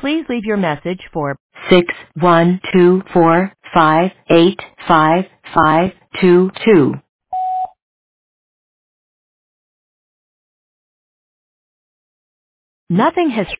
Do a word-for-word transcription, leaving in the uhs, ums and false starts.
Please leave your message for six one two four five eight five five two two. Nothing has